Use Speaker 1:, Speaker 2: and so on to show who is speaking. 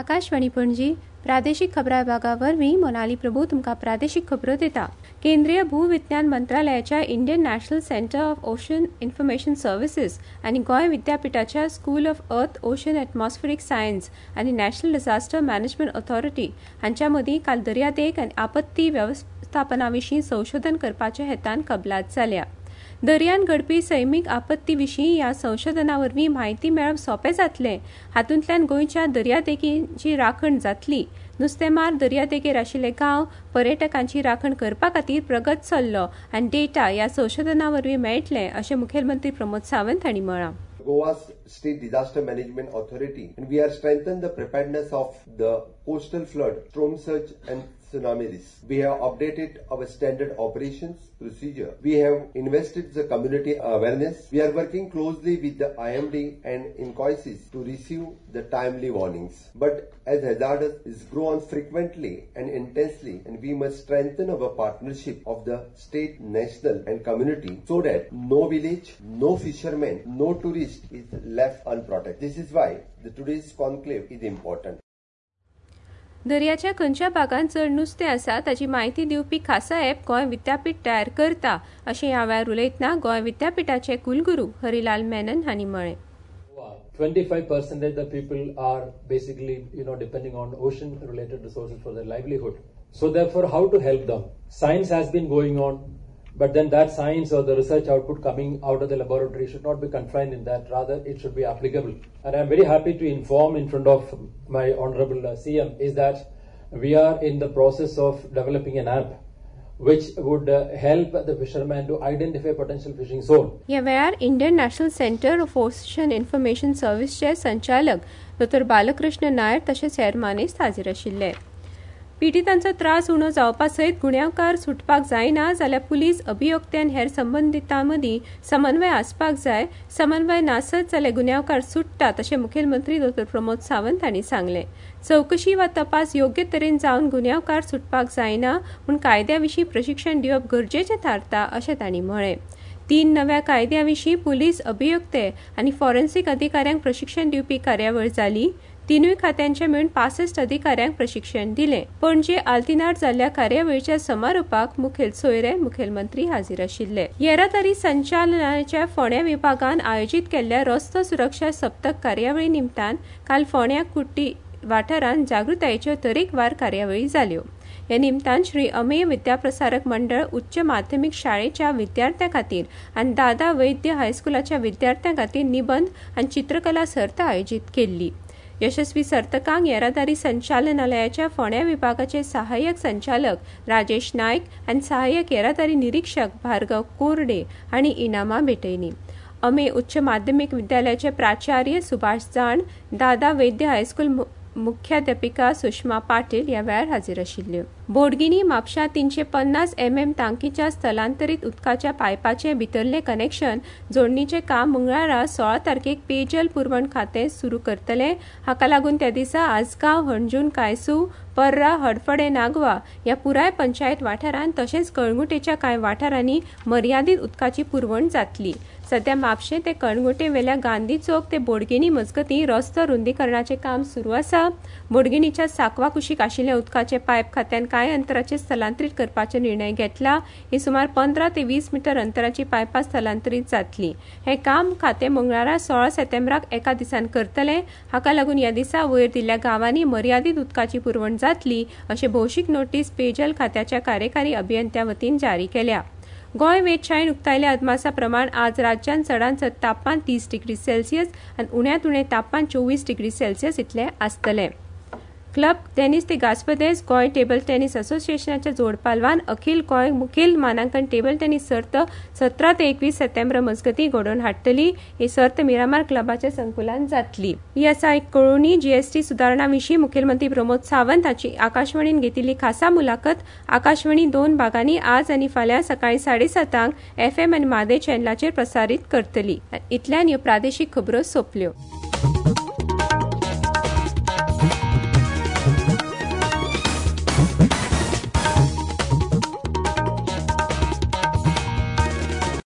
Speaker 1: आकाशवाणी पणजी प्रादेशीक खबरां विभागावरवीं मोनाली प्रभू तुमकां प्रादेशीक खबरो दिता। केंद्रीय भूविज्ञान मंत्रालयाच्या Indian national centre of ocean information services आनी गोंय विद्यापीठाच्या school of earth ocean atmospheric science आनी नॅशनल डिझास्टर मॅनेजमेंट ऑथॉरिटी हांच्या मदीं काल दर्यादेग आनी आपत्ती वेवस्थापनाविशीं संशोधन करपाच्या हेतान कबलात जाल्या। दर्यान घडपी सैमीक आपत्ती विशीं ह्या संशोधनावरवीं म्हायती मेळप सोपें जातलें। हातूंतल्यान गोंयच्या दर्यादेगेची राखण जातली। नुस्तेमार दर्यादेगेर आशिल्ले गांव पर्यटकांची राखण करपा खातीर प्रगत चल्लो आनी डेटा ह्या संशोधनावरवीं मेळटले अशें मुखेलमंत्री प्रमोद सावंत हांणी म्हळां।
Speaker 2: Goa's State Disaster Management Authority, and we have strengthened the preparedness of the coastal flood, storm surge and tsunami risk. We have updated our standard operations procedure. We have invested the community awareness. We are working closely with the IMD and INCOISIS to receive the timely warnings. But as hazardous is grown frequently and intensely, and we must strengthen our partnership of the state, national and community so that no village, no fisherman, no tourist is left unprotected. This is why today's conclave is important.
Speaker 1: दर्याच्या खंयच्या भागांत चड नुस्तें आसा ताची म्हायती दिवपी खासा एप गोंय विद्यापीठ तयार करता अशें ह्या वेळार उलयतना गोंय विद्यापीठाचे कुलगुरू हरिलाल मेनन हांणी म्हळें।
Speaker 3: 25% the people are basically, depending on ocean-related resources for their livelihood. So therefore, how to help them? Science has been going on, but then that science or the research output coming out of the laboratory should not be confined in that. Rather, it should be applicable. And I'm very happy to inform in front of my Honorable CM is that we are in the process of developing an app which would help the fishermen to identify potential fishing zone.
Speaker 1: ह्या वेळार Indian national centre of ocean information सर्व्हिसचे संचालक डॉ. बालकृष्ण नायर तशेंच हेर मानेस्त हाजीर आशिल्ले। पिडितांचो त्रास उणो जावपा सयत गुन्यांवकार सुटपाक जायना जाल्यार पुलीस अभियोक्ते आनी हेर संबंधितां मदीं समन्वय आसपाक जाय। समन्वय नासत जाल्यार गुन्यांवकार सुट्टात अशें मुखेलमंत्री डॉ. प्रमोद सावंत हांणी सांगलें। चवकशी वा तपास योग्य तरेन जावन गुन्यांवकार सुटपाक जायना म्हूण कायद्या विशीं प्रशिक्षण दिवप गरजेचें थारता अशें तांणी म्हळें। 3 नव्या कायद्या विशीं पुलीस अभियोक्ते आनी फॉरेन्सिक अधिकाऱ्यांक प्रशिक्षण दिवपी कार्यावळ जाली। तिनूय खात्यांचे मेळून 65 अधिकाऱ्यांक प्रशिक्षण दिलें। पणजे आल्तिनार जाल्ल्या कार्यावळीच्या समारोपाक मुखेल सोयरे मुखेलमंत्री हाजीर आशिल्ले। येरादारी संचालनालयाच्या फोंड्या विभागान आयोजीत केल्ल्या रस्तो सुरक्षा सप्तक कार्यावळी निमतान काल फोंड्या कुट्टी वाठारांत जागृतायेच्यो तरेकवार कार्यावळी जाल्यो। ह्या निमतान श्री अमेय विद्याप्रसारक मंडळ उच्च माध्यमीक शाळेच्या विद्यार्थ्यां खातीर आनी दादा वैद्य हायस्कुलाच्या विद्यार्थ्यां खातीर निबंध आनी चित्रकला सर्त आयोजीत केल्ली। यशस्वी सर्तकांक येरादारी संचालनालयाच्या फोंड्या विभागाचे सहाय्यक संचालक राजेश नायक आनी सहाय्यक येरादारी निरीक्षक भार्गव कोरडे हांणी इनामां भेटयलीं। अमेय उच्च माध्यमीक विद्यालयाचे प्राचार्य सुभाष जाण, दादा वैद्य हायस्कूल मुख्याध्यापिका सुषमा पाटील ह्या वेळार हाजीर आशिल्ल्यो। बोडगिनी म्हापशा 350 mm टांकीच्या स्थलांतरीत उदकाच्या पायपाचे भितरले कनेक्शन जोडणीचे काम मंगळारा 16 तारखेक पेयजल पुरवण खातें सुरू करतले। हाका लागून त्या दिसा आसगांव, हणजून, कायसू, पर्रा, हडफडे, नागवा ह्या पुराय पंचायत वाठारांत तशेंच कळंगुटेच्या कांय वाठारांनी मर्यादीत उदकाची पुरवण जातली। सध्या म्हापशें ते कळंगुटे वेल्या गांधी चौक ते बोडगिनी मजगतीं रस्तो रुंदीकरणाचें काम सुरू आसा। बोडगिनीच्या साकवा कुशीक आशिल्ल्या उदकाचे पायप खात्यान कांय अंतराचेर स्थलांतरीत करपाचो निर्णय घेतला। ही सुमार 15 ते 20 मीटर अंतराची पायपां स्थलांतरीत जातली। हे काम खातें मंगळारा 16 सप्टेंबराक एका दिसान करतले। हाका लागून ह्या दिसा वयर दिल्ल्या गांवांनी मर्यादीत उदकाची पुरवण जातली अशें भौशीक नोटीस पेयजल खात्याच्या कार्यकारी अभियंत्या वतीन जारी केल्या। गोंय वेधशाळेन उक्तायल्या अदमासा प्रमाण आज राज्यात चडांत चड तापमान 30 डिग्री सेल्सियस आनी उण्यांत उणें तापमान 24 डिग्री सेल्सियस इतलें आसतलें। क्लब टेनिस ते गास्पदेज गोंय टेबल टेनिस असोसिएशनाच्या जोड पालवान अखिल गोंय मुखेल मानांकन टेबल टेनिस सर्त 17 ते 21 सप्टेंबर मजगतीं घडोवन हाडटली। ही सर्त मिरामार क्लबाच्या संकुलान जातली। ही आसा एक कळोवणी। जीएसटी सुदारणा विशीं मुखेलमंत्री प्रमोद सावंत हांची आकाशवाणीन घेतिल्ली खासा मुलाखत आकाशवाणी 2 भागांनी आज आनी फाल्यां सकाळीं 7:30 FM आनी मादे चॅनलाचेर प्रसारीत करतली। इतल्यान ह्यो प्रादेशीक खबरो सोंपल्यो।